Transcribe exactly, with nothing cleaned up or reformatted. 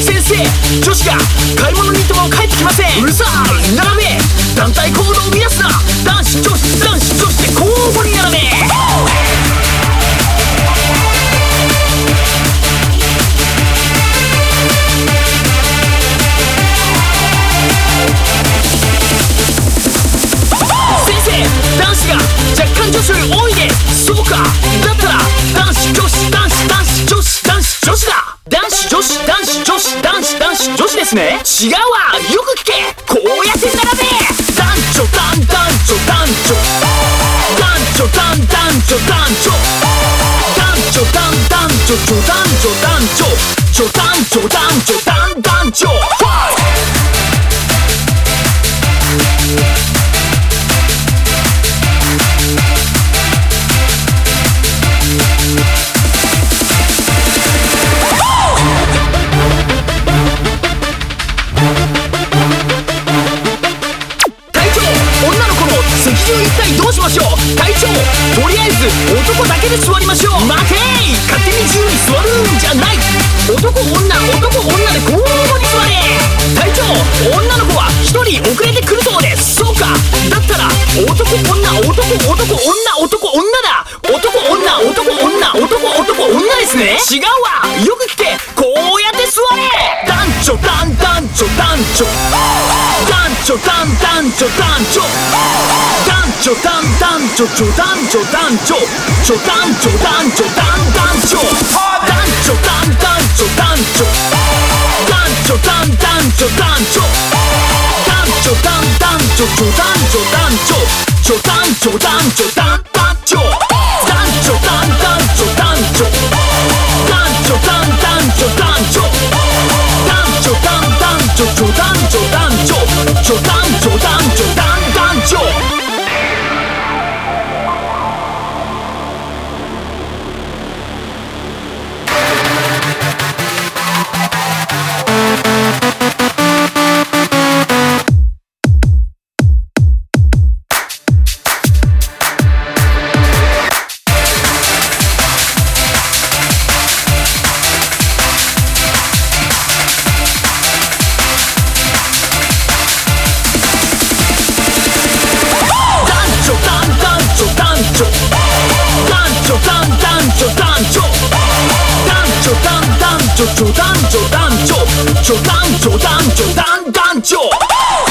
先生、女子が買い物に行っても帰ってきません。うるさい、並べ。団体行動を乱すな。男子女子男子女子で交互に並べ。先生、男子が若干女子より多いです。そうか、だったら男子女子男子男子女子男子女子だ。男子女子男子女子男子男子女子ですね。違うわ、よく聞け。こうやって並べ。男女男男女男女男女男男女男女男女男男女女男女男女女男女男女男男女。一体どうしましょう。隊長、とりあえず男だけで座りましょう。待てー、勝手に自由に座るんじゃない。男女男女で交互に座れ。隊長、女の子は一人遅れてくるそうです。そうか、だったら男女男男女男女だ。男女男女男男女ですね。違うわ、よく聞け。こうやって座れ。男女男男女男女男女男男女男女男女男男女女男女男女女男女男女男男女男女男男女男女男女男男女男女男女男男女女男女男女女男女男女男男女男女男男女男女男女男男女男女男女男男女女男女男女女男女男女男男女。女男女男女女男女男女男男女。